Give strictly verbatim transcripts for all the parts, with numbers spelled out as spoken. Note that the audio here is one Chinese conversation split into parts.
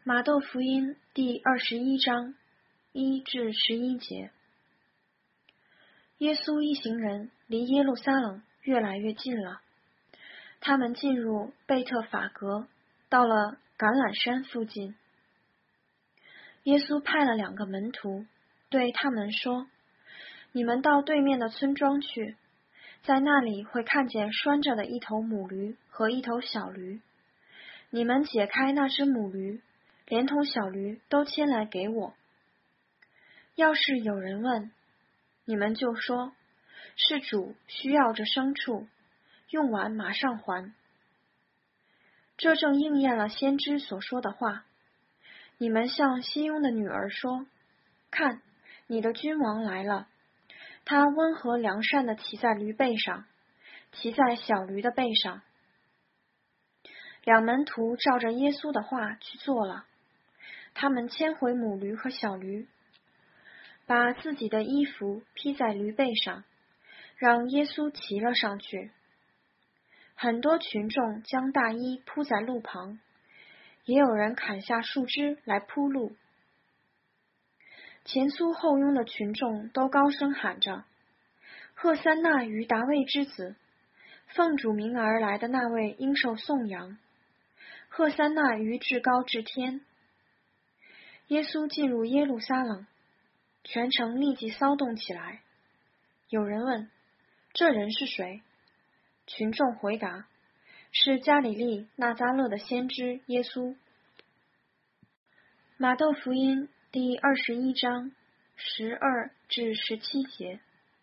马窦福音第二十一章一至十一节。耶稣一行人离耶路撒冷越来越近了，他们进入贝特法格，到了橄榄山附近。耶稣派了两个门徒，对他们说：你们到对面的村庄去，在那里会看见拴着的一头母驴和一头小驴，你们解开那只母驴，连同小驴都牵来给我。要是有人问，你们就说，是主需要这牲畜，用完马上还。这正应验了先知所说的话。你们向西雍的女儿说，看，你的君王来了，他温和良善地骑在驴背上，骑在小驴的背上。两门徒照着耶稣的话去做了，他们牵回母驴和小驴，把自己的衣服披在驴背上，让耶稣骑了上去。很多群众将大衣铺在路旁，也有人砍下树枝来铺路。前簇后拥的群众都高声喊着，赫散那于达味之子，奉主名而来的那位应受颂扬，赫散那于至高至天。耶稣进入耶路撒冷，全城立即骚动起来。有人问，这人是谁？群众回答，是加里利纳匝勒的先知耶稣。马窦福音第二十一章十二至十七节。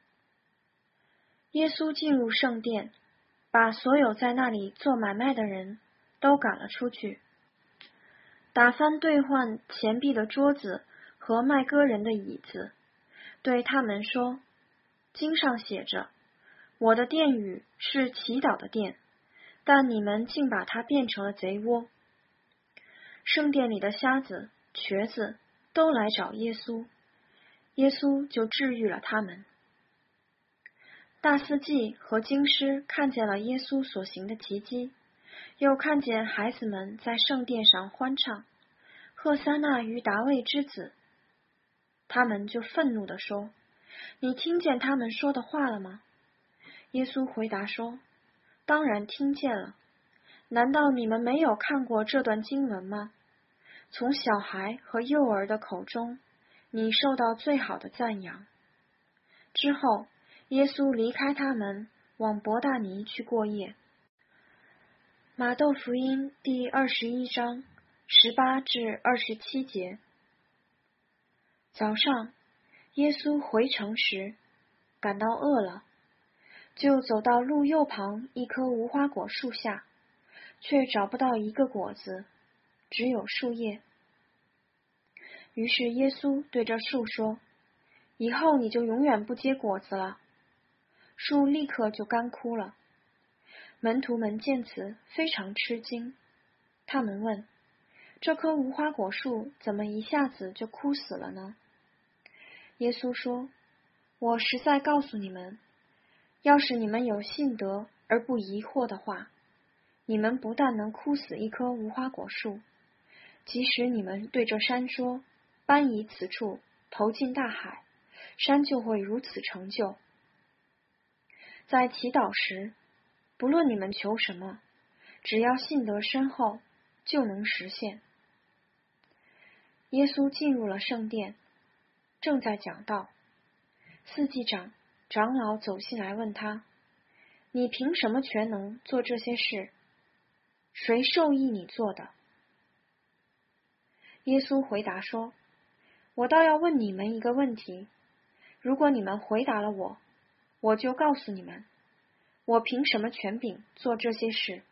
耶稣进入圣殿，把所有在那里做买卖的人都赶了出去，打翻兑换钱币的桌子和卖割人的椅子，对他们说，经上写着，我的殿宇是祈祷的殿，但你们竟把它变成了贼窝。圣殿里的瞎子、瘸子都来找耶稣，耶稣就治愈了他们。大司祭和经师看见了耶稣所行的奇迹，又看见孩子们在圣殿上欢唱，赫散那于达味之子。他们就愤怒地说，你听见他们说的话了吗？耶稣回答说，当然听见了。难道你们没有看过这段经文吗？从小孩和幼儿的口中，你受到最好的赞扬。之后，耶稣离开他们，往伯大尼去过夜。马窦福音第二十一章十八至二十七节。早上，耶稣回城时，感到饿了，就走到路右旁一棵无花果树下，却找不到一个果子，只有树叶。于是耶稣对这树说，以后你就永远不结果子了。树立刻就干枯了。门徒们见此非常吃惊，他们问，这棵无花果树怎么一下子就枯死了呢？耶稣说，我实在告诉你们，要是你们有信德而不疑惑的话，你们不但能枯死一棵无花果树，即使你们对这山说，搬移此处，投进大海，山就会如此成就。在祈祷时，不论你们求什么，只要信德深厚，就能实现。耶稣进入了圣殿，正在讲道。司祭长、长老走进来问他，你凭什么权能做这些事？谁授意你做的？耶稣回答说，我倒要问你们一个问题，如果你们回答了我，我就告诉你们，我凭什么权柄做这些事？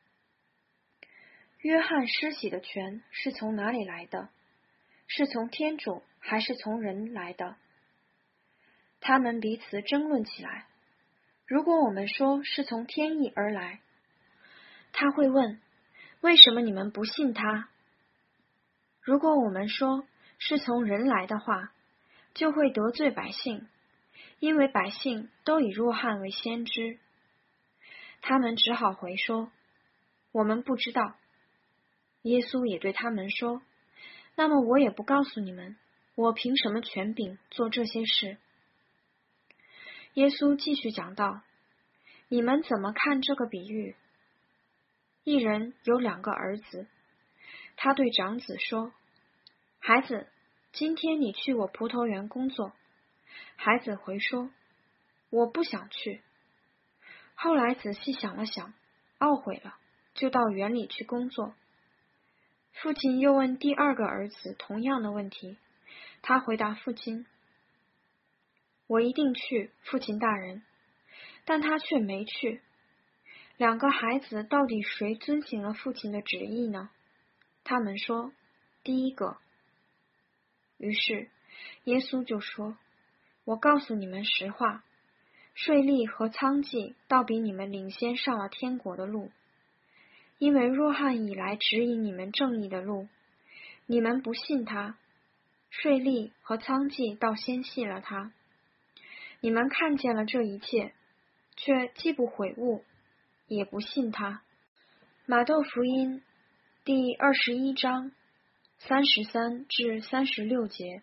约翰施洗的权是从哪里来的？是从天主还是从人来的？他们彼此争论起来。如果我们说是从天意而来，他会问，为什么你们不信他？如果我们说是从人来的话，就会得罪百姓，因为百姓都以若翰为先知。他们只好回说，我们不知道。耶稣也对他们说， 那么我也不告诉你们，我凭什么权柄做这些事。耶稣继续讲道，你们怎么看这个比喻？一人有两个儿子，他对长子说，孩子，今天你去我葡萄园工作。孩子回说，我不想去。后来仔细想了想，懊悔了，就到园里去工作。父亲又问第二个儿子同样的问题，他回答父亲，我一定去，父亲大人。但他却没去。两个孩子到底谁遵行了父亲的旨意呢？他们说，第一个。于是耶稣就说，我告诉你们实话，税吏和娼妓倒比你们领先上了天国的路。因为若翰以来指引你们正义的路，你们不信他，税吏和娼妓倒先信了他。你们看见了这一切，却既不悔悟，也不信他。马窦福音第二十一章三十三至三十六节。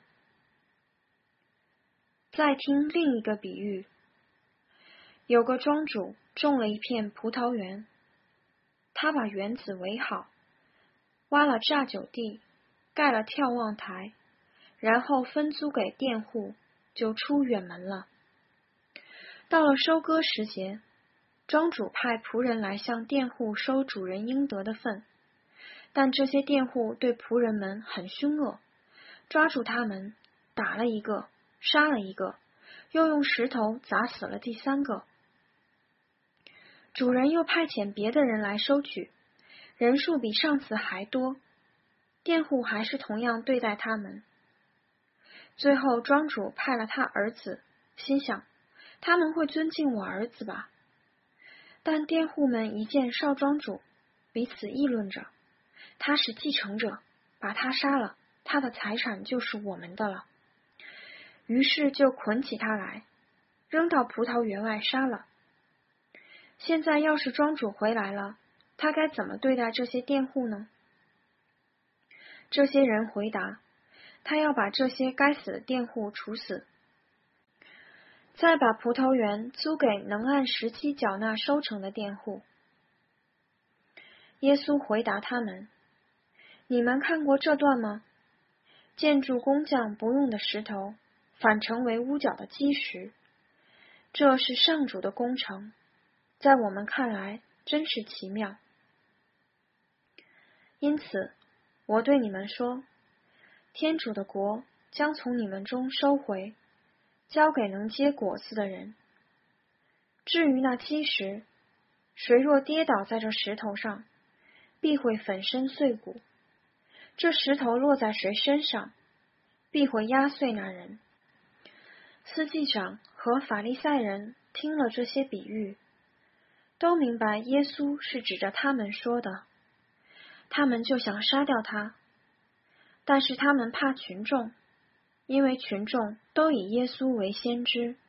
再听另一个比喻，有个庄主种了一片葡萄园，他把园子围好，挖了榨酒地，盖了眺望台，然后分租给佃户，就出远门了。到了收割时节，庄主派仆人来向佃户收主人应得的份，但这些佃户对仆人们很凶恶，抓住他们，打了一个，杀了一个，又用石头砸死了第三个。主人又派遣别的人来收取，人数比上次还多，佃户还是同样对待他们。最后庄主派了他儿子，心想他们会尊敬我儿子吧。但佃户们一见少庄主，彼此议论着，他是继承者，把他杀了，他的财产就是我们的了。于是就捆起他来，扔到葡萄园外杀了。现在要是庄主回来了，他该怎么对待这些佃户呢？这些人回答，他要把这些该死的佃户处死，再把葡萄园租给能按时期缴纳收成的佃户。耶稣回答他们，你们看过这段吗？建筑工匠不用的石头，反成为屋角的基石，这是上主的工程，在我们看来真是奇妙。因此我对你们说，天主的国将从你们中收回，交给能结果子的人。至于那基石，谁若跌倒在这石头上，必会粉身碎骨；这石头落在谁身上，必会压碎那人。司祭长和法利赛人听了这些比喻，都明白耶稣是指着他们说的，他们就想杀掉他，但是他们怕群众，因为群众都以耶稣为先知。